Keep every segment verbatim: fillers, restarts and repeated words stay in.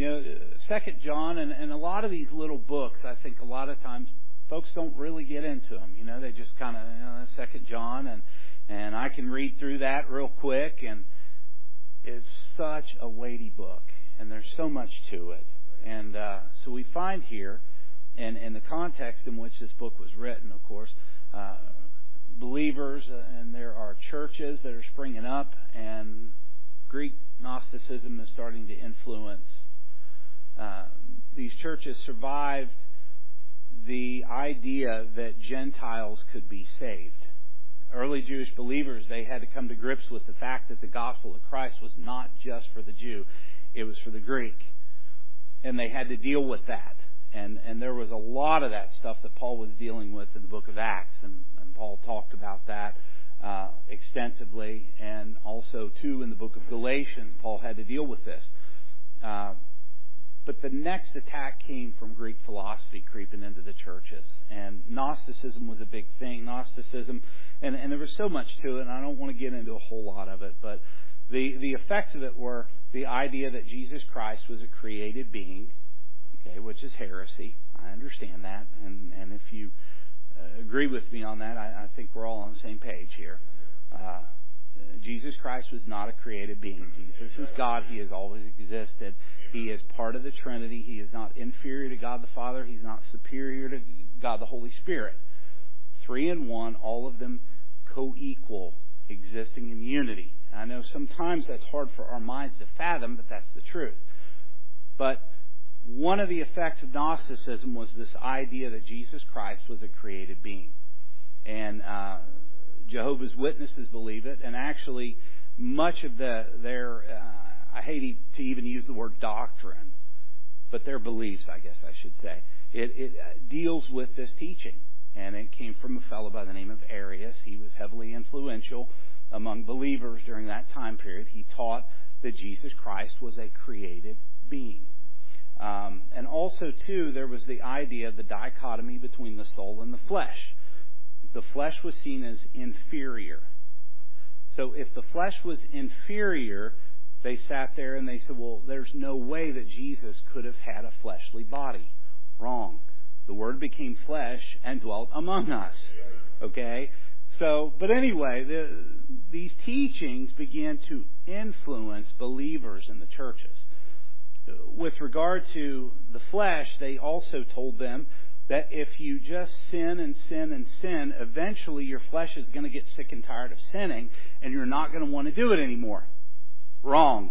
You know, Second John and, and a lot of these little books, I think a lot of times folks don't really get into them. You know, they just kind of, you know, Second John, and and I can read through that real quick, and it's such a weighty book, and there's so much to it. And uh, so we find here, and in the context in which this book was written, of course, uh, believers, uh, and there are churches that are springing up, and Greek Gnosticism is starting to influence. Uh, these churches survived the idea that Gentiles could be saved. Early Jewish believers, they had to come to grips with the fact that the gospel of Christ was not just for the Jew, it was for the Greek. And they had to deal with that. And and there was a lot of that stuff that Paul was dealing with in the book of Acts. And, and Paul talked about that uh, extensively. And also, too, in the book of Galatians, Paul had to deal with this. Uh, but the next attack came from Greek philosophy creeping into the churches. And Gnosticism was a big thing. Gnosticism, and, and there was so much to it, and I don't want to get into a whole lot of it. But the, the effects of it were the idea that Jesus Christ was a created being, okay, which is heresy. I understand that. And, and if you uh, agree with me on that, I, I think we're all on the same page here. Uh, Jesus Christ was not a created being. Jesus is God. He has always existed. He is part of the Trinity. He is not inferior to God the Father. He's not superior to God the Holy Spirit. Three in one, all of them co-equal, existing in unity. I know sometimes that's hard for our minds to fathom, but that's the truth. But one of the effects of Gnosticism was this idea that Jesus Christ was a created being. And uh, Jehovah's Witnesses believe it, and actually much of the, their, uh, I hate to even use the word doctrine, but their beliefs, I guess I should say, it, it uh, deals with this teaching. And it came from a fellow by the name of Arius. He was heavily influential among believers during that time period. He taught that Jesus Christ was a created being. Um, and also, too, there was the idea of the dichotomy between the soul and the flesh. The flesh was seen as inferior. So if the flesh was inferior, they sat there and they said, well, there's no way that Jesus could have had a fleshly body. Wrong. The Word became flesh and dwelt among us. Okay? So, but anyway, the, these teachings began to influence believers in the churches. With regard to the flesh, they also told them that if you just sin and sin and sin, eventually your flesh is going to get sick and tired of sinning, and you're not going to want to do it anymore. Wrong.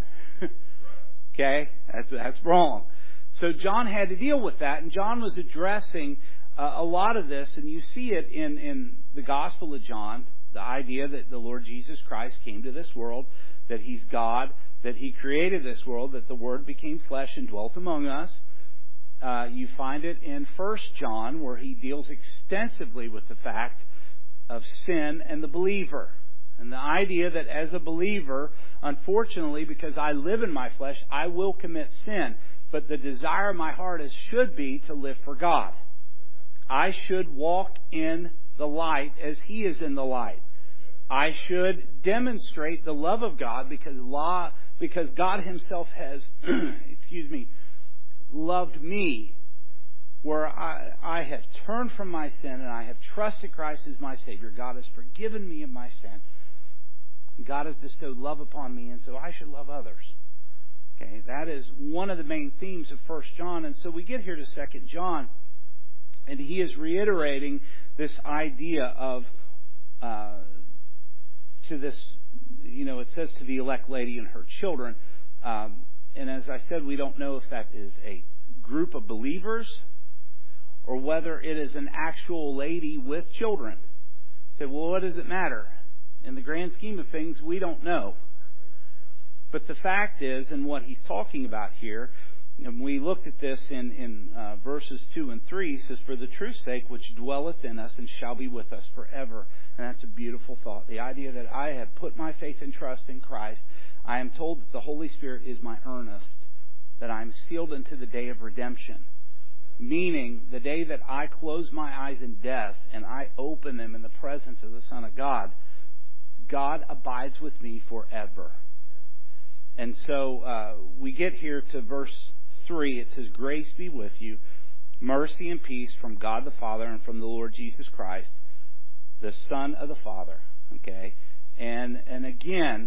Okay? That's, that's wrong. So John had to deal with that, and John was addressing uh, a lot of this, and you see it in, in the Gospel of John, the idea that the Lord Jesus Christ came to this world, that He's God, that He created this world, that the Word became flesh and dwelt among us. Uh, you find it in First John, where he deals extensively with the fact of sin and the believer. And the idea that as a believer, unfortunately, because I live in my flesh, I will commit sin. But the desire of my heart is should be to live for God. I should walk in the light as He is in the light. I should demonstrate the love of God because law, because God Himself has, excuse me, loved me, where I, I have turned from my sin and I have trusted Christ as my Savior. God has forgiven me of my sin. God has bestowed love upon me, and so I should love others. Okay, that is one of the main themes of First John. And so we get here to Second John, and he is reiterating this idea of uh, to this, you know, it says to the elect lady and her children. Um, and as I said, we don't know if that is a group of believers or whether it is an actual lady with children. Say, well, what does it matter? In the grand scheme of things, we don't know. But the fact is, and what he's talking about here, and we looked at this in, in uh, verses two and three, he says, for the truth's sake, which dwelleth in us and shall be with us forever. And that's a beautiful thought. The idea that I have put my faith and trust in Christ. I am told that the Holy Spirit is my earnest, that I am sealed unto the day of redemption. Meaning, the day that I close my eyes in death and I open them in the presence of the Son of God, God abides with me forever. And so uh, we get here to verse three, it says, "Grace be with you, mercy and peace from God the Father and from the Lord Jesus Christ, the Son of the Father." Okay? And and again,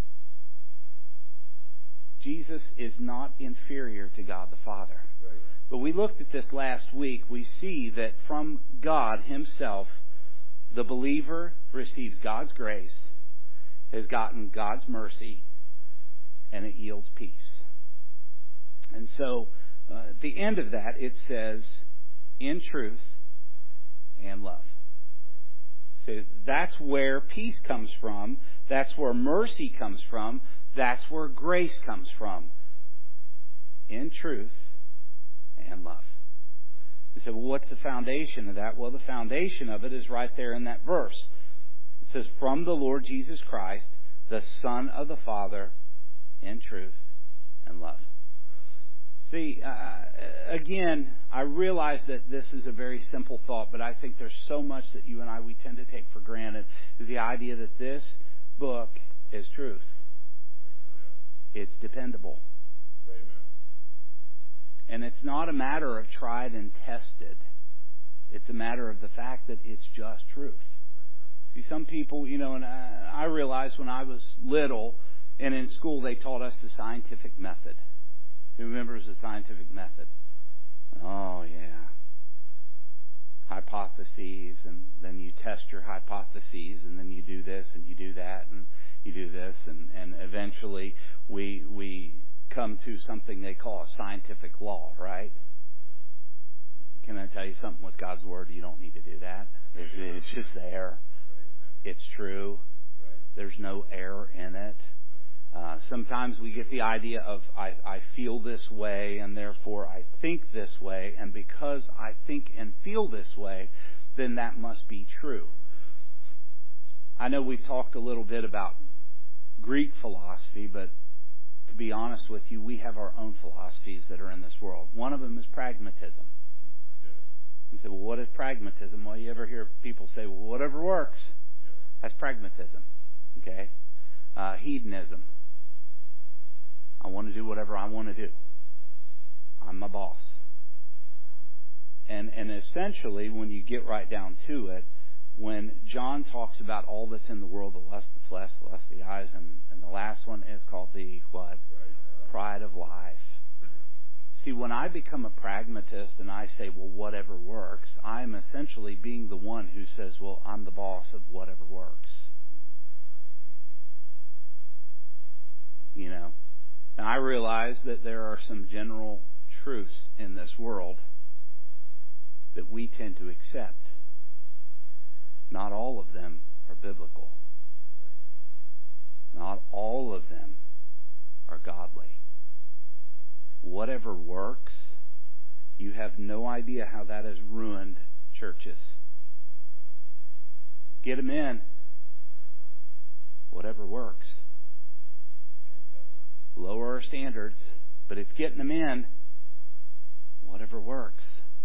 Jesus is not inferior to God the Father. But we looked at this last week. We see that from God Himself, the believer receives God's grace, has gotten God's mercy, and it yields peace. And so, uh, at the end of that, it says, "in truth and love." So that's where peace comes from. That's where mercy comes from. That's where grace comes from. In truth and love. You say, well, what's the foundation of that? Well, the foundation of it is right there in that verse. It says, "From the Lord Jesus Christ, the Son of the Father, in truth and love." See, uh, again, I realize that this is a very simple thought, but I think there's so much that you and I, we tend to take for granted, is the idea that this book is truth. It's dependable. And it's not a matter of tried and tested. It's a matter of the fact that it's just truth. See, some people, you know, and I, I realized when I was little and in school they taught us the scientific method. Who remembers the scientific method? Oh, yeah. Hypotheses, and then you test your hypotheses, and then you do this, and you do that, and you do this, and, and eventually we we come to something they call a scientific law, right? Can I tell you something with God's Word? You don't need to do that. It's, it's just there. It's true. There's no error in it. Uh, sometimes we get the idea of I, I feel this way and therefore I think this way, and because I think and feel this way, then that must be true. I know we've talked a little bit about Greek philosophy, but to be honest with you, we have our own philosophies that are in this world. One of them is pragmatism. You say, well, what is pragmatism? Well, you ever hear people say, well, whatever works. That's pragmatism. Okay? Uh, hedonism. I want to do whatever I want to do. I'm my boss. And and essentially, when you get right down to it, when John talks about all that's in the world, the lust of the flesh, the lust of the eyes, and, and the last one is called the what? Pride of life. See, when I become a pragmatist and I say, well, whatever works, I'm essentially being the one who says, well, I'm the boss of whatever works. You know? Now, I realize that there are some general truths in this world that we tend to accept. Not all of them are biblical. Not all of them are godly. Whatever works, you have no idea how that has ruined churches. Get them in. Whatever works. Lower our standards, but it's getting them in. Whatever works.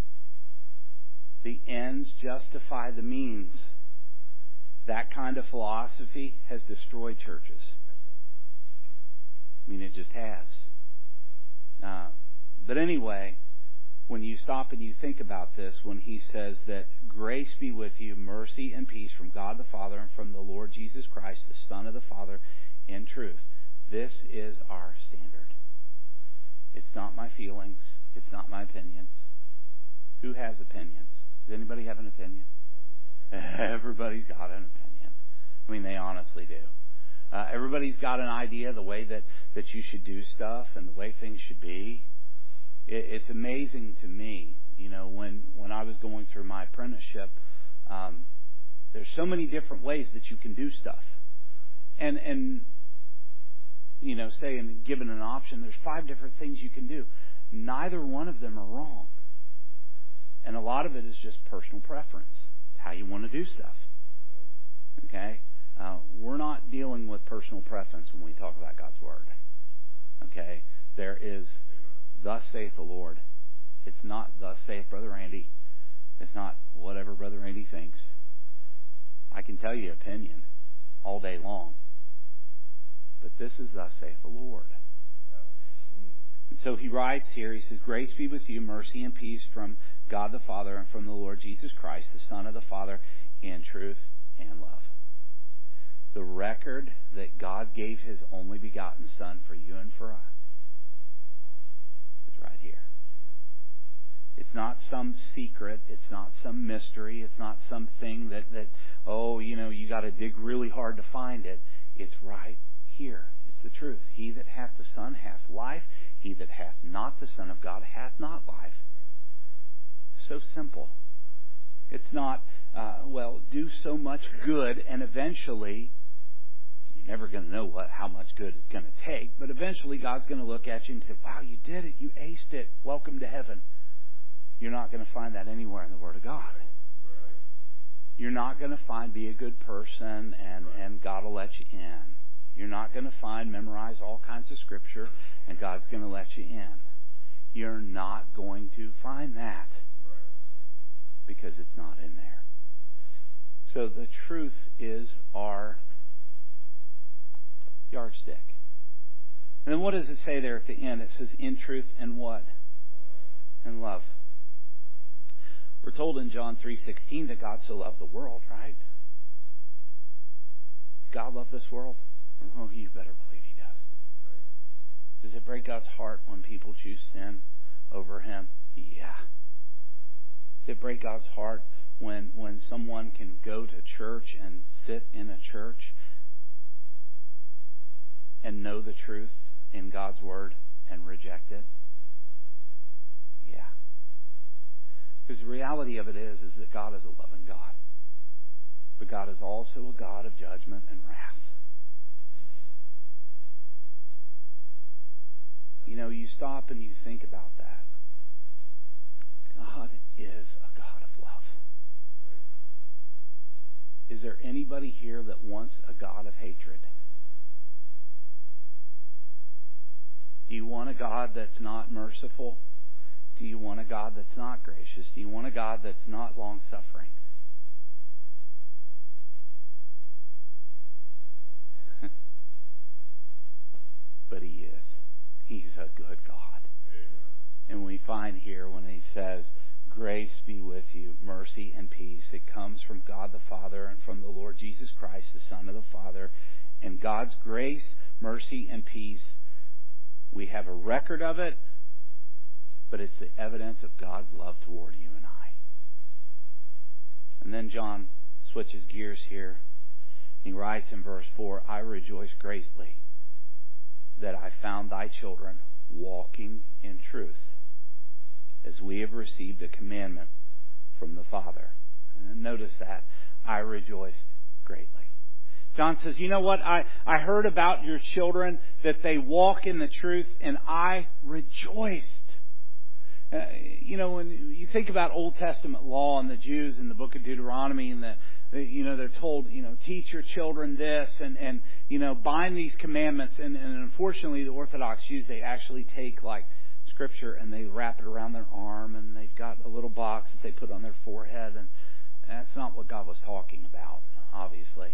The ends justify the means. That kind of philosophy has destroyed churches. I mean, it just has. Uh, but anyway, when you stop and you think about this, when he says that grace be with you, mercy and peace from God the Father and from the Lord Jesus Christ, the Son of the Father, in truth. This is our standard. It's not my feelings. It's not my opinions. Who has opinions? Does anybody have an opinion? Everybody's got an opinion. I mean, they honestly do. Uh, everybody's got an idea of the way that, that you should do stuff and the way things should be. It, it's amazing to me, you know, when, when I was going through my apprenticeship, um, there's so many different ways that you can do stuff. And, and, you know, say, and given an option, there's five different things you can do. Neither one of them are wrong. And a lot of it is just personal preference. It's how you want to do stuff. Okay? Uh, we're not dealing with personal preference when we talk about God's Word. Okay? There is, thus saith the Lord. It's not, thus saith Brother Randy. It's not whatever Brother Randy thinks. I can tell you opinion all day long. But this is thus saith the Lord. And so he writes here, he says, grace be with you, mercy and peace from God the Father and from the Lord Jesus Christ, the Son of the Father, in truth and love. The record that God gave His only begotten Son for you and for us is right here. It's not some secret. It's not some mystery. It's not something that, that oh, you know, you got to dig really hard to find it. It's right here. It's the truth. He that hath the Son hath life. He that hath not the Son of God hath not life. So simple. It's not, uh, well, do so much good and eventually, you're never going to know what how much good it's going to take, but eventually God's going to look at you and say, wow, you did it. You aced it. Welcome to heaven. You're not going to find that anywhere in the Word of God. You're not going to find be a good person and, and God will let you in. You're not going to find memorize all kinds of Scripture and God's going to let you in. You're not going to find that because it's not in there. So the truth is our yardstick. And then what does it say there at the end? It says in truth and what? And love. We're told in John three sixteen that God so loved the world, right? Does God love this world? Oh, you better believe He does. Does it break God's heart when people choose sin over Him? Yeah. Does it break God's heart when, when someone can go to church and sit in a church and know the truth in God's Word and reject it? Yeah. Because the reality of it is, is that God is a loving God. But God is also a God of judgment and wrath. You know, you stop and you think about that. God is a God of love. Is there anybody here that wants a God of hatred? Do you want a God that's not merciful? Do you want a God that's not gracious? Do you want a God that's not long-suffering? But He is. He's a good God. And we find here when He says, grace be with you, mercy and peace. It comes from God the Father and from the Lord Jesus Christ, the Son of the Father. And God's grace, mercy, and peace, we have a record of it, but it's the evidence of God's love toward you and I. And then John switches gears here. He writes in verse four, I rejoice greatly that I found thy children walking in truth, as we have received a commandment from the Father. And notice that. I rejoiced greatly. John says, you know what? I, I heard about your children, that they walk in the truth, and I rejoiced. Uh, you know, when you think about Old Testament law and the Jews in the book of Deuteronomy, and the, you know, they're told, you know, teach your children this and, and you know, bind these commandments. And, and unfortunately, the Orthodox Jews, they actually take like Scripture and they wrap it around their arm, and they've got a little box that they put on their forehead. And that's not what God was talking about, obviously.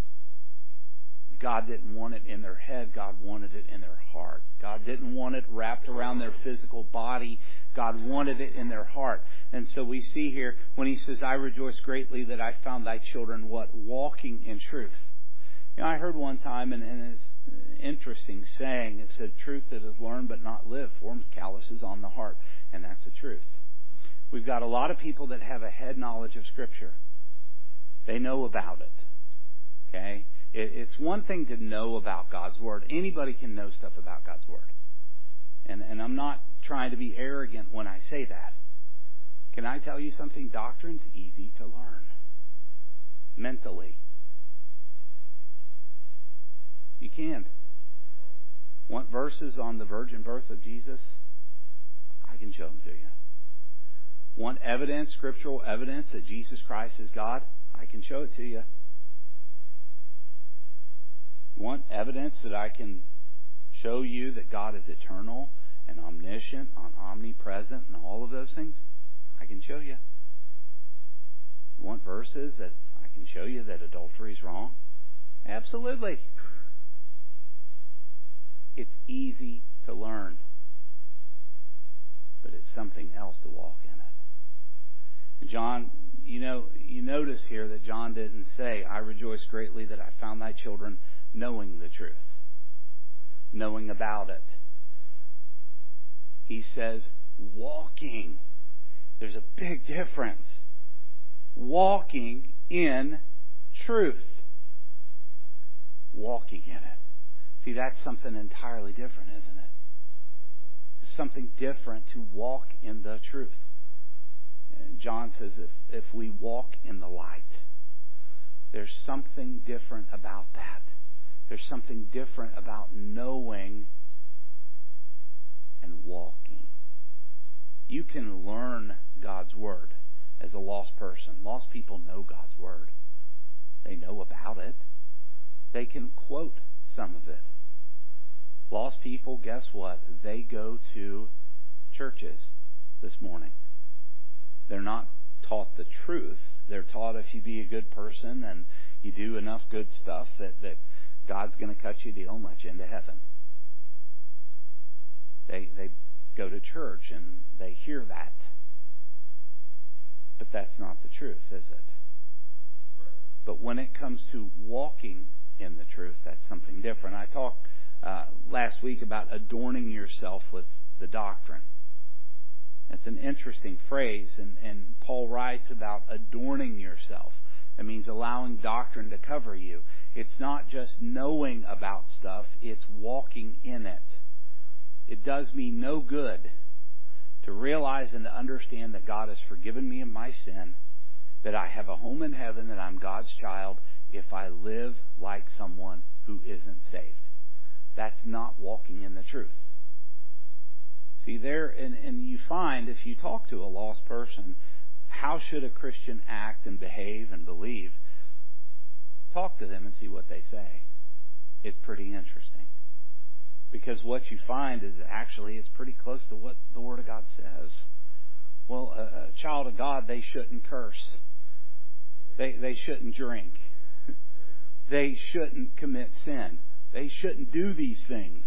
God didn't want it in their head. God wanted it in their heart. God didn't want it wrapped around their physical body. God wanted it in their heart. And so we see here when He says, I rejoice greatly that I found thy children, what? Walking in truth. You know, I heard one time, and, and it's an interesting saying. It said, truth that is learned but not lived forms calluses on the heart. And that's the truth. We've got a lot of people that have a head knowledge of Scripture. They know about it. Okay? It's one thing to know about God's Word. Anybody can know stuff about God's Word. And, and I'm not trying to be arrogant when I say that. Can I tell you something? Doctrine's easy to learn. Mentally. You can. Want verses on the virgin birth of Jesus? I can show them to you. Want evidence, scriptural evidence that Jesus Christ is God? I can show it to you. Want evidence that I can show you that God is eternal and omniscient and omnipresent and all of those things? I can show you. Want verses that I can show you that adultery is wrong? Absolutely. It's easy to learn. it's something else to walk in it. And John, you know, you notice here that John didn't say, I rejoice greatly that I found thy children knowing the truth, knowing about it. He says, walking. There's a big difference. Walking in truth. Walking in it. See, that's something entirely different, isn't it? It's something different to walk in the truth. And John says if, if we walk in the light, there's something different about that. There's something different about knowing and walking. You can learn God's Word as a lost person. Lost people know God's Word. They know about it. They can quote some of it. Lost people, guess what? They go to churches this morning. They're not taught the truth. They're taught if you be a good person and you do enough good stuff that, that God's going to cut you a deal and let you into heaven. They they go to church and they hear that. But that's not the truth, is it? But when it comes to walking in the truth, that's something different. I talked uh, last week about adorning yourself with the doctrine. It's an interesting phrase, and, and Paul writes about adorning yourself. That means allowing doctrine to cover you. It's not just knowing about stuff, it's walking in it. It does me no good to realize and to understand that God has forgiven me of my sin, that I have a home in heaven, that I'm God's child, if I live like someone who isn't saved. That's not walking in the truth. See, there, and, and you find if you talk to a lost person, how should a Christian act and behave and believe? Talk to them and see what they say. It's pretty interesting. Because what you find is that actually it's pretty close to what the Word of God says. Well, a, a child of God, they shouldn't curse. They, they shouldn't drink. They shouldn't commit sin. They shouldn't do these things.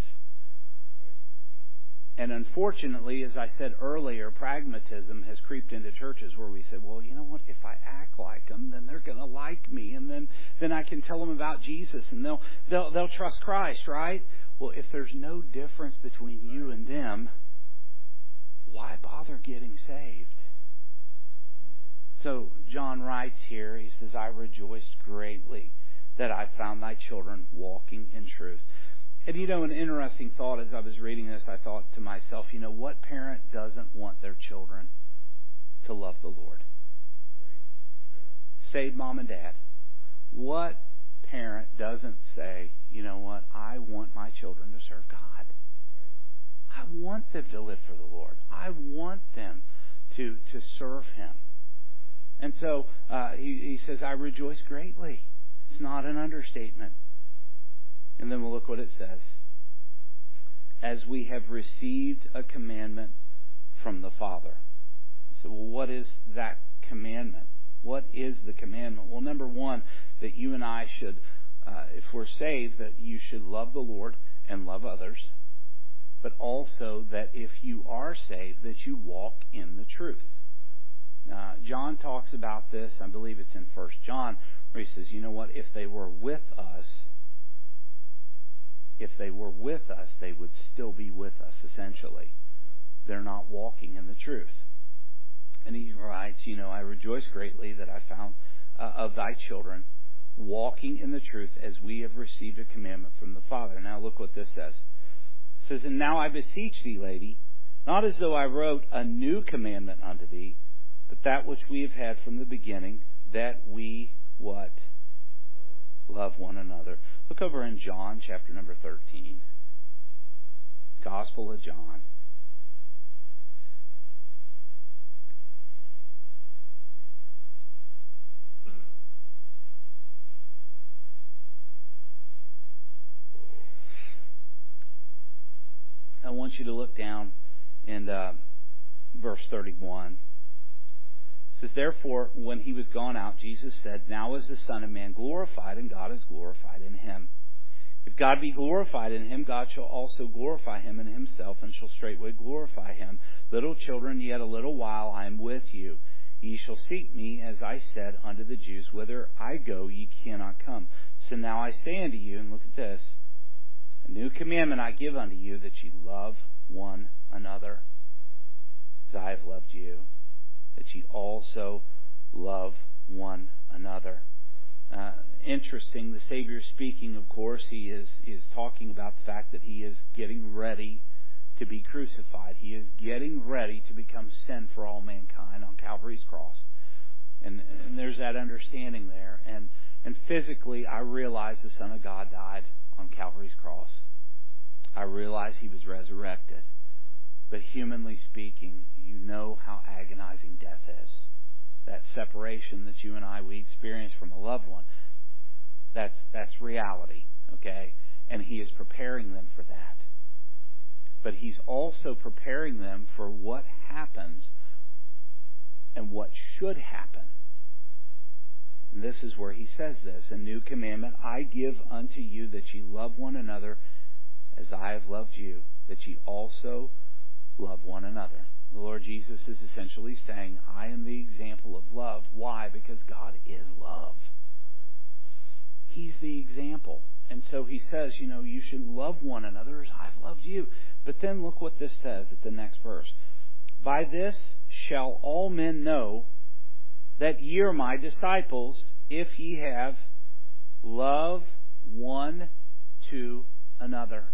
And unfortunately, as I said earlier, pragmatism has creeped into churches where we say, well, you know what, if I act like them, then they're going to like me, and then, then I can tell them about Jesus, and they'll, they'll, they'll trust Christ, right? Well, if there's no difference between you and them, why bother getting saved? So John writes here, he says, I rejoiced greatly that I found thy children walking in truth. And you know, an interesting thought as I was reading this, I thought to myself, you know, what parent doesn't want their children to love the Lord? Saved mom and dad. What parent doesn't say, you know what, I want my children to serve God. I want them to live for the Lord. I want them to, to serve Him. And so uh, he, he says, I rejoice greatly. It's not an understatement. And then we'll look what it says. As we have received a commandment from the Father. So, well, what is that commandment? What is the commandment? Well, number one, that you and I should, uh, if we're saved, that you should love the Lord and love others. But also that if you are saved, that you walk in the truth. Uh, John talks about this, I believe it's in First John, where he says, you know what, if they were with us, if they were with us, they would still be with us, essentially. They're not walking in the truth. And he writes, you know, I rejoice greatly that I found uh, of thy children walking in the truth as we have received a commandment from the Father. Now look what this says. It says, and now I beseech thee, lady, not as though I wrote a new commandment unto thee, but that which we have had from the beginning, that we, what? Love one another. Look over in John chapter number thirteen. Gospel of John. I want you to look down in uh, verse thirty-one. It says, therefore, when he was gone out, Jesus said, now is the Son of Man glorified, and God is glorified in him. If God be glorified in him, God shall also glorify him in himself, and shall straightway glorify him. Little children, yet a little while I am with you. Ye shall seek me, as I said unto the Jews, whither I go ye cannot come. So now I say unto you, and look at this, a new commandment I give unto you, that ye love one another, as I have loved you, that ye also love one another. Uh, interesting, the Savior speaking, of course, he is, is talking about the fact that he is getting ready to be crucified. He is getting ready to become sin for all mankind on Calvary's cross. And, and there's that understanding there. And, and physically, I realize the Son of God died on Calvary's cross. I realize he was resurrected. But humanly speaking, you know how agonizing death is. That separation that you and I, we experience from a loved one, that's that's reality, okay? And he is preparing them for that. But he's also preparing them for what happens and what should happen. And this is where he says this, a new commandment I give unto you, that ye love one another as I have loved you, that ye also love one another. The Lord Jesus is essentially saying, I am the example of love. Why? Because God is love. He's the example. And so he says, you know, you should love one another as I've loved you. But then look what this says at the next verse. By this shall all men know that ye are my disciples, if ye have love one to another.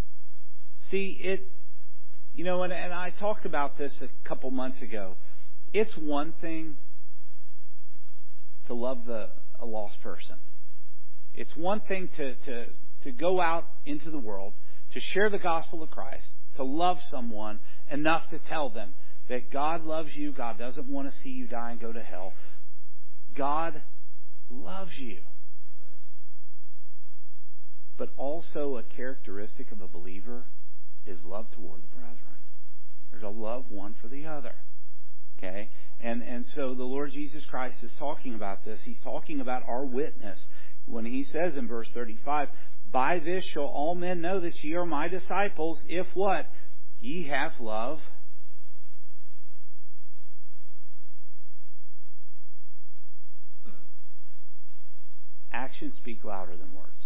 See, it... You know, and, and I talked about this a couple months ago. It's one thing to love the a lost person. It's one thing to, to, to go out into the world, to share the gospel of Christ, to love someone enough to tell them that God loves you, God doesn't want to see you die and go to hell. God loves you. But also a characteristic of a believer is love toward the brethren. There's a love one for the other. Okay? And and so the Lord Jesus Christ is talking about this. He's talking about our witness. When he says in verse thirty-five, by this shall all men know that ye are my disciples, if what? Ye have love. Actions speak louder than words.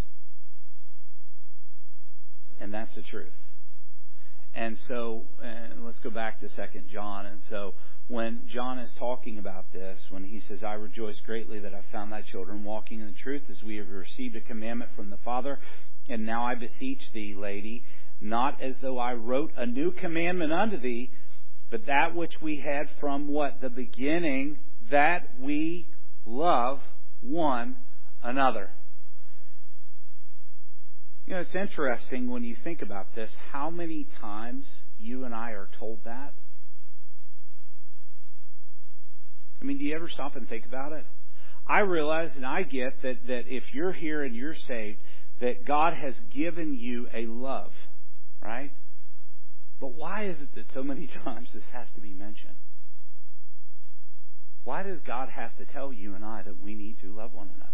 And that's the truth. And so, and let's go back to Second John. And so, when John is talking about this, when he says, I rejoice greatly that I found thy children walking in the truth, as we have received a commandment from the Father. And now I beseech thee, lady, not as though I wrote a new commandment unto thee, but that which we had from what? The beginning, that we love one another. You know, it's interesting when you think about this, how many times you and I are told that. I mean, do you ever stop and think about it? I realize and I get that, that if you're here and you're saved, that God has given you a love, right? But why is it that so many times this has to be mentioned? Why does God have to tell you and I that we need to love one another?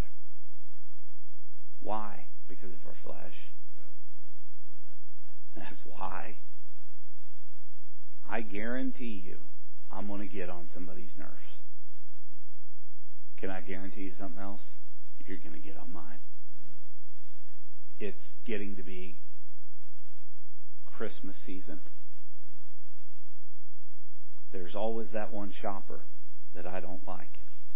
Why? Because of our flesh. That's why. I guarantee you, I'm going to get on somebody's nerves. Can I guarantee you something else? You're going to get on mine. It's getting to be Christmas season. There's always that one shopper that I don't like.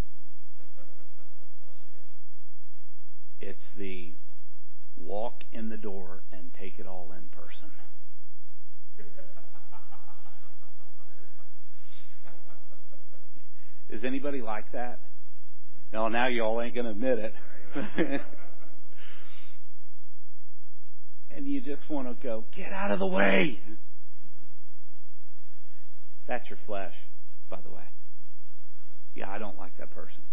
It's the walk in the door and take it all in person. Is anybody like that? No, now you all ain't going to admit it. And you just want to go, get out of the way. That's your flesh, by the way. Yeah, I don't like that person.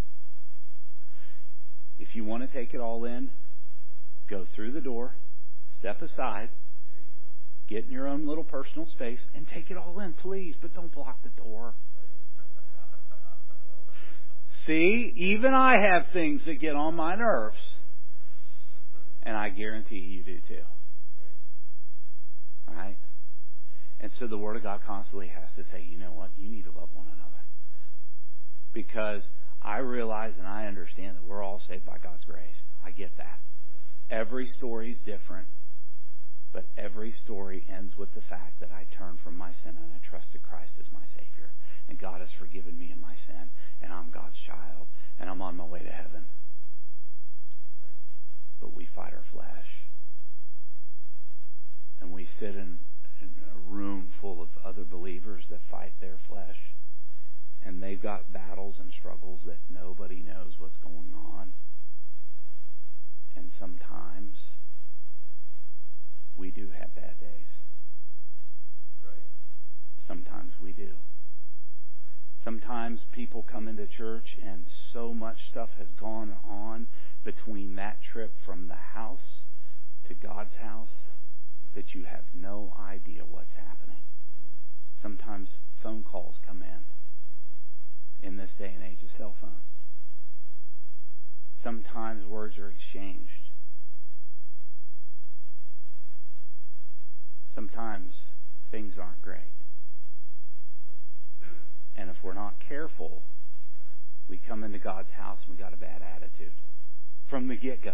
If you want to take it all in, go through the door, step aside, get in your own little personal space, and take it all in, please. But don't block the door. See, even I have things that get on my nerves. And I guarantee you do too. All right? And so the Word of God constantly has to say, you know what? You need to love one another. Because I realize and I understand that we're all saved by God's grace. I get that. Every story is different. But every story ends with the fact that I turned from my sin and I trusted Christ as my Savior. And God has forgiven me in my sin. And I'm God's child. And I'm on my way to heaven. But we fight our flesh. And we sit in, in a room full of other believers that fight their flesh. And they've got battles and struggles that nobody knows what's going on. And sometimes we do have bad days. Right. Sometimes we do. Sometimes people come into church and so much stuff has gone on between that trip from the house to God's house that you have no idea what's happening. Sometimes phone calls come in in this day and age of cell phones. Sometimes words are exchanged. Sometimes things aren't great. And if we're not careful, we come into God's house and we got a bad attitude from the get-go.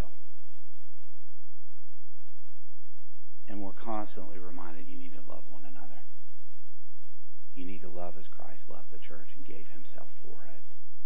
And we're constantly reminded you need to love one another. You need to love as Christ loved the church and gave himself for it.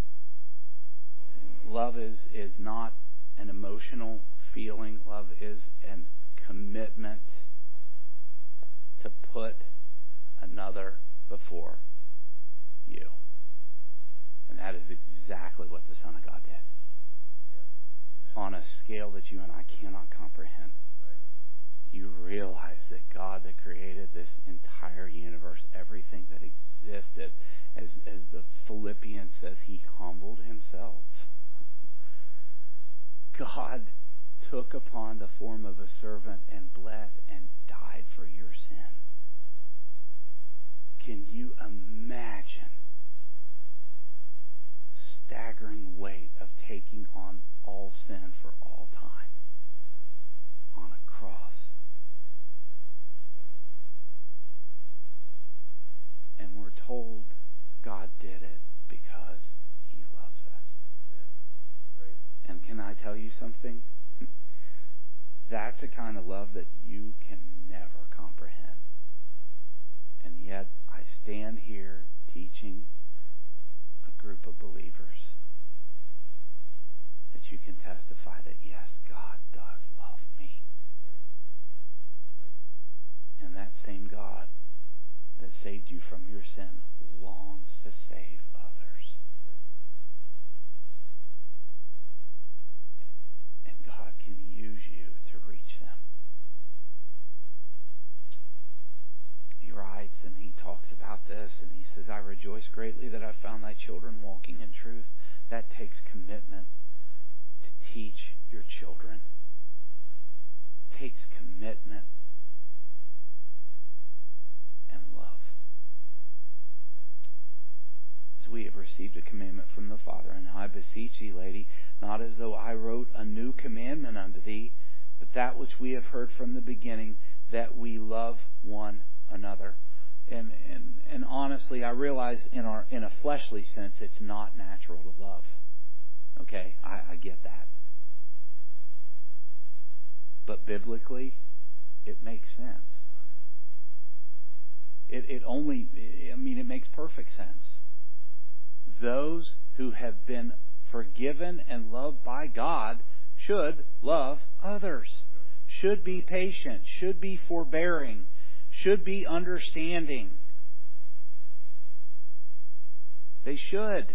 Love is, is not an emotional feeling. Love is a commitment to put another before you. And that is exactly what the Son of God did. On a scale that you and I cannot comprehend. You realize that God that created this entire universe, everything that existed, as, as the Philippians says, he humbled himself. God took upon the form of a servant and bled and died for your sin. Can you imagine staggering weight of taking on all sin for all time on a cross? And we're told God did it because he loves us. And can I tell you something? That's a kind of love that you can never comprehend. And yet I stand here teaching a group of believers that you can testify that yes, God does love me. And that same God that saved you from your sin longs to save others. And God can use you to reach them. He writes and he talks about this and he says, I rejoice greatly that I found thy children walking in truth. That takes commitment to teach your children. It takes commitment and love. As we have received a commandment from the Father, and I beseech thee, lady, not as though I wrote a new commandment unto thee, but that which we have heard from the beginning, that we love one another. And and and honestly, I realize in our in a fleshly sense, it's not natural to love. Okay, I, I get that. But biblically, it makes sense. It, it only, I mean, it makes perfect sense. Those who have been forgiven and loved by God should love others, should be patient, should be forbearing, should be understanding. They should.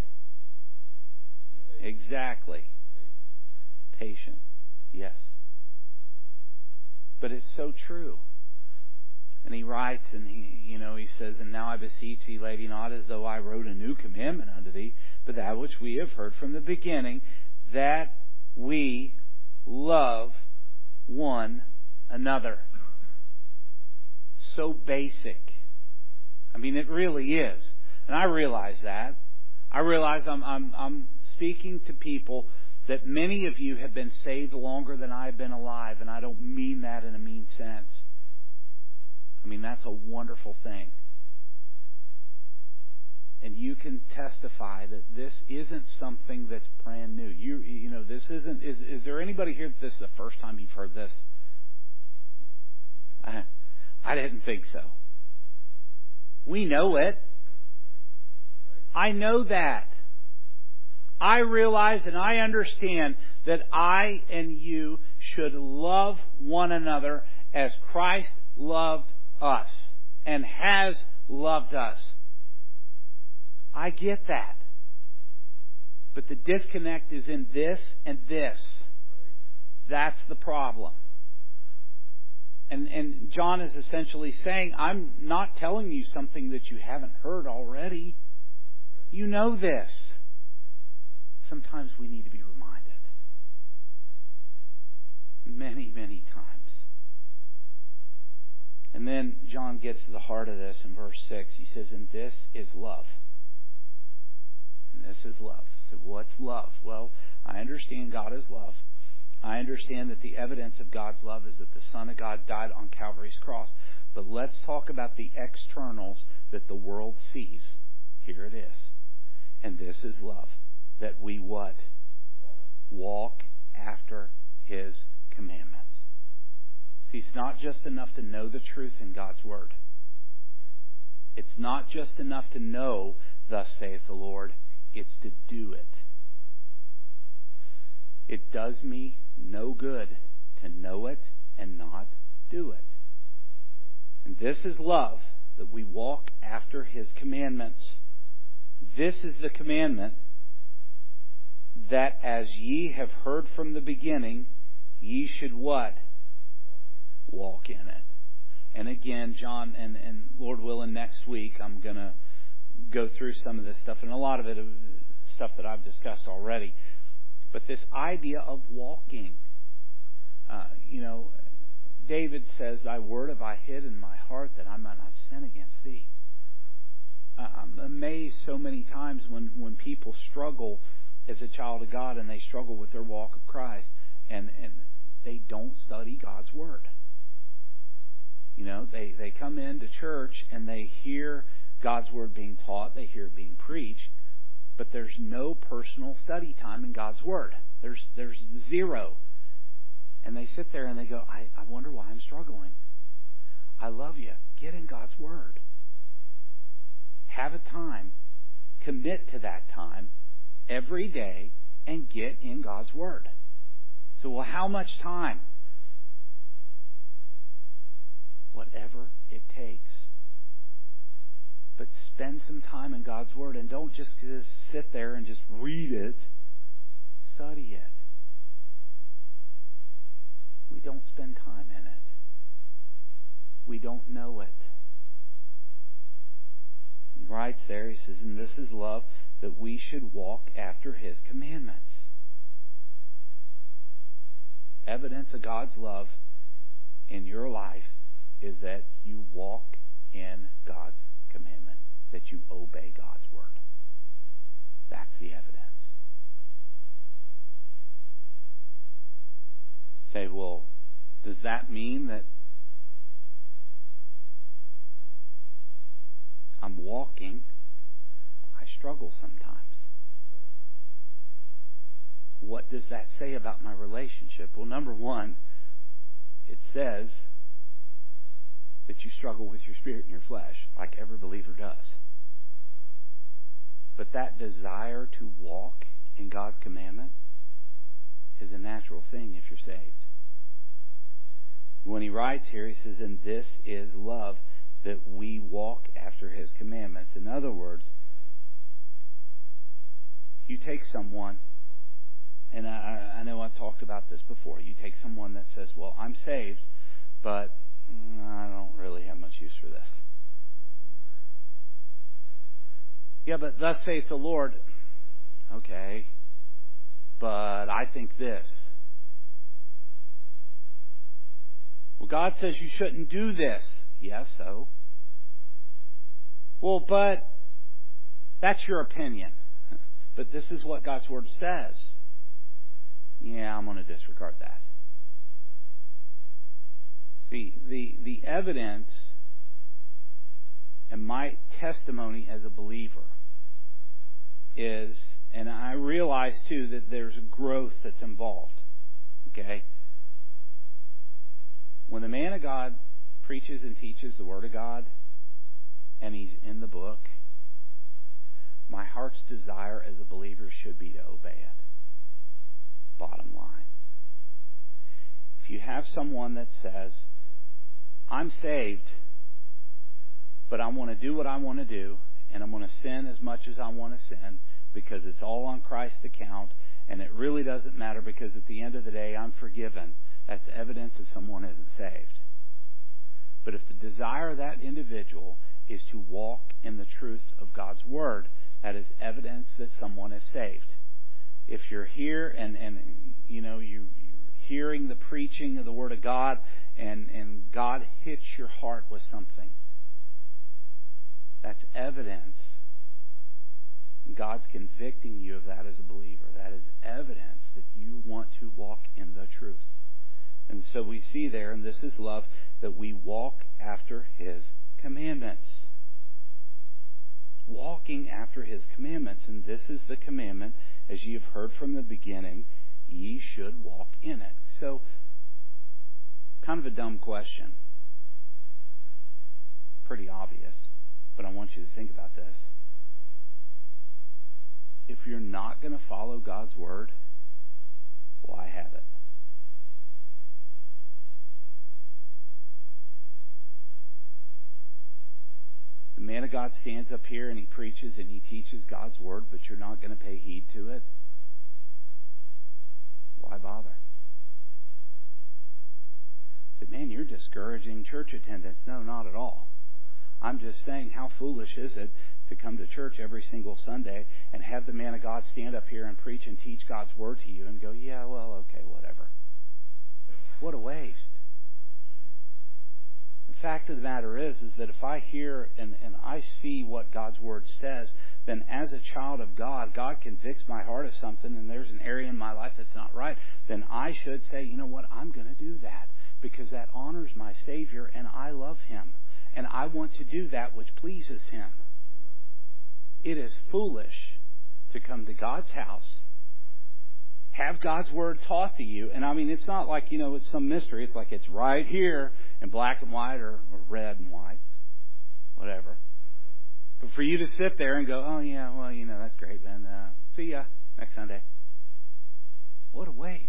Exactly. Patient. Yes. But it's so true. And he writes, and he, you know, he says, and now I beseech thee, lady, not as though I wrote a new commandment unto thee, but that which we have heard from the beginning, that we love one another. So basic. I mean, it really is. And I realize that. I realize I'm, I'm, I'm speaking to people that many of you have been saved longer than I've been alive, and I don't mean that in a mean sense. I mean, that's a wonderful thing. And you can testify that this isn't something that's brand new. You you know, this isn't, is, is there anybody here that this is the first time you've heard this? I, I didn't think so. We know it. I know that. I realize and I understand that I and you should love one another as Christ loved us and has loved us. I get that. But the disconnect is in this and this. That's the problem. And, and John is essentially saying, I'm not telling you something that you haven't heard already. You know this. Sometimes we need to be reminded. Many, many times. And then John gets to the heart of this in verse six. He says, and this is love. And this is love. So what's love? Well, I understand God is love. I understand that the evidence of God's love is that the Son of God died on Calvary's cross. But let's talk about the externals that the world sees. Here it is. And this is love. That we what? Walk after His commandments. See, it's not just enough to know the truth in God's Word. It's not just enough to know, thus saith the Lord. It's to do it. It does me no good to know it and not do it. And this is love, that we walk after His commandments. This is the commandment, that as ye have heard from the beginning, ye should what? Walk in it. And again, John, and, and Lord willing, next week I'm going to go through some of this stuff, and a lot of it is stuff that I've discussed already. But this idea of walking, uh, you know, David says, thy word have I hid in my heart that I might not sin against thee. Uh, I'm amazed so many times when, when people struggle as a child of God and they struggle with their walk of Christ, and, and they don't study God's Word. You know, they, they come into church and they hear God's Word being taught, they hear it being preached, but there's no personal study time in God's Word. There's there's zero. And they sit there and they go, I, I wonder why I'm struggling. I love you. Get in God's Word. Have a time. Commit to that time every day and get in God's Word. So, well, how much time? Whatever it takes. But spend some time in God's Word, and don't just sit there and just read it. Study it. We don't spend time in it. We don't know it. He writes there, he says, and this is love, that we should walk after His commandments. Evidence of God's love in your life is that you walk in God's commandments, that you obey God's Word. That's the evidence. Say, well, does that mean that I'm walking? I struggle sometimes. What does that say about my relationship? Well, number one, it says that you struggle with your spirit and your flesh, like every believer does. But that desire to walk in God's commandment is a natural thing if you're saved. When he writes here, he says, and this is love, that we walk after His commandments. In other words, you take someone, and I, I know I've talked about this before, you take someone that says, well, I'm saved, but I don't really have much use for this. Yeah, but thus saith the Lord. Okay, but I think this. Well, God says you shouldn't do this. Yes, so. Well, but that's your opinion. But this is what God's Word says. yeah, I'm going to disregard that. The, the, the evidence and my testimony as a believer is, and I realize too that there's growth that's involved. Okay? When the man of God preaches and teaches the Word of God, and he's in the book, my heart's desire as a believer should be to obey it. Bottom line. If you have someone that says, I'm saved, but I want to do what I want to do, and I'm going to sin as much as I want to sin, because it's all on Christ's account, and it really doesn't matter because at the end of the day I'm forgiven, that's evidence that someone isn't saved. But if the desire of that individual is to walk in the truth of God's Word, that is evidence that someone is saved. If you're here and, and you know, you, you're hearing the preaching of the Word of God and, and God hits your heart with something, that's evidence. God's convicting you of that as a believer. That is evidence that you want to walk in the truth. And so we see there, and this is love, that we walk after His commandments. Walking after His commandments. And this is the commandment, as ye have heard from the beginning, ye should walk in it. So, kind of a dumb question. Pretty obvious. But I want you to think about this. If you're not going to follow God's Word, why have it? The man of God stands up here and he preaches and he teaches God's Word, but you're not going to pay heed to it. Why bother? Say, man, you're discouraging church attendance. No, not at all. I'm just saying, how foolish is it to come to church every single Sunday and have the man of God stand up here and preach and teach God's Word to you and go, yeah, well, okay, whatever. What a waste. The fact of the matter is, is that if I hear and, and I see what God's Word says, then as a child of God, God convicts my heart of something and there's an area in my life that's not right, then I should say, you know what, I'm going to do that because that honors my Savior and I love Him. And I want to do that which pleases Him. It is foolish to come to God's house, have God's Word taught to you. And I mean, it's not like, you know, it's some mystery. It's like it's right here in black and white or, or red and white, whatever. But for you to sit there and go, oh, yeah, well, you know, that's great, man. Uh, see ya next Sunday. What a waste.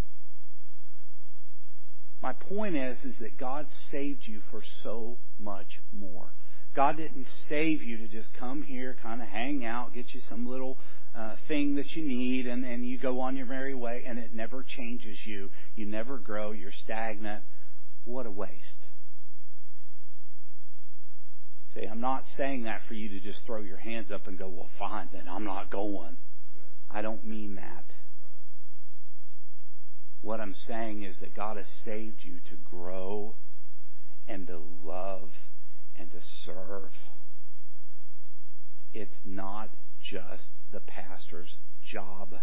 My point is, is that God saved you for so much more. God didn't save you to just come here, kind of hang out, get you some little uh, thing that you need, and, and you go on your merry way, and it never changes you. You never grow. You're stagnant. What a waste. See, I'm not saying that for you to just throw your hands up and go, well, fine, then I'm not going. I don't mean that. What I'm saying is that God has saved you to grow and to love and to serve. It's not just the pastor's job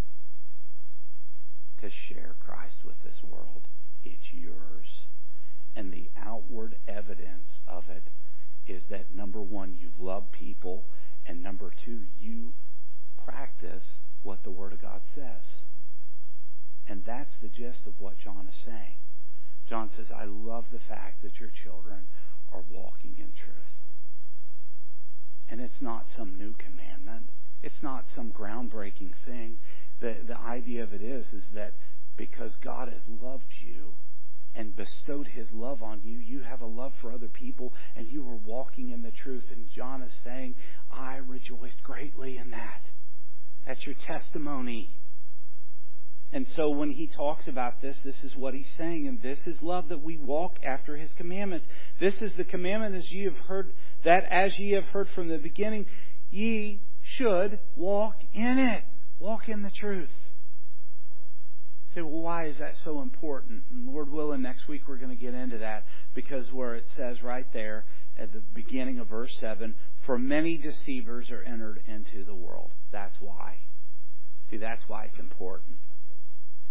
to share Christ with this world. It's yours. And the outward evidence of it is that, number one, you love people, and number two, you practice what the Word of God says. And that's the gist of what John is saying. John says, I love the fact that your children are walking in truth. And it's not some new commandment. It's not some groundbreaking thing. The, the idea of it is, is that because God has loved you and bestowed His love on you, you have a love for other people and you are walking in the truth. And John is saying, I rejoiced greatly in that. That's your testimony. And so when he talks about this, this is what he's saying. And this is love, that we walk after His commandments. This is the commandment, as ye have heard, that as ye have heard from the beginning, ye should walk in it. Walk in the truth. You say, well, why is that so important? And Lord willing, next week we're going to get into that. Because where it says right there at the beginning of verse seven, for many deceivers are entered into the world. That's why. See, that's why it's important.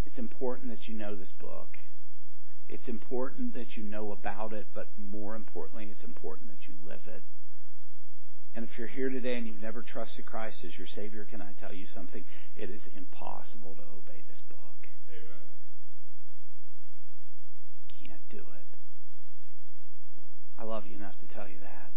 It's important that you know this book. It's important that you know about it, but more importantly, it's important that you live it. And if you're here today and you've never trusted Christ as your Savior, can I tell you something? It is impossible to obey this book. Amen. You can't do it. I love you enough to tell you that.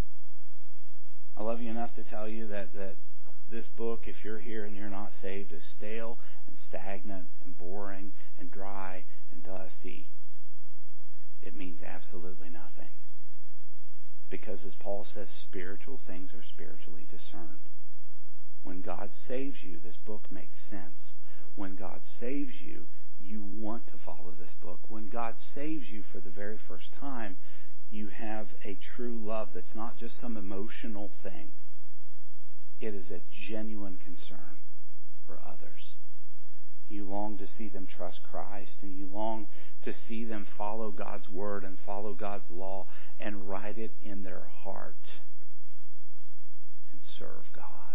I love you enough to tell you that, that this book, if you're here and you're not saved, is stale and stagnant and boring and dry and dusty. It means absolutely nothing. Because as Paul says, spiritual things are spiritually discerned. When God saves you, this book makes sense. When God saves you, you want to follow this book. When God saves you for the very first time, you have a true love that's not just some emotional thing. It is a genuine concern for others. You long to see them trust Christ, and you long to see them follow God's word and follow God's law and write it in their heart and serve God.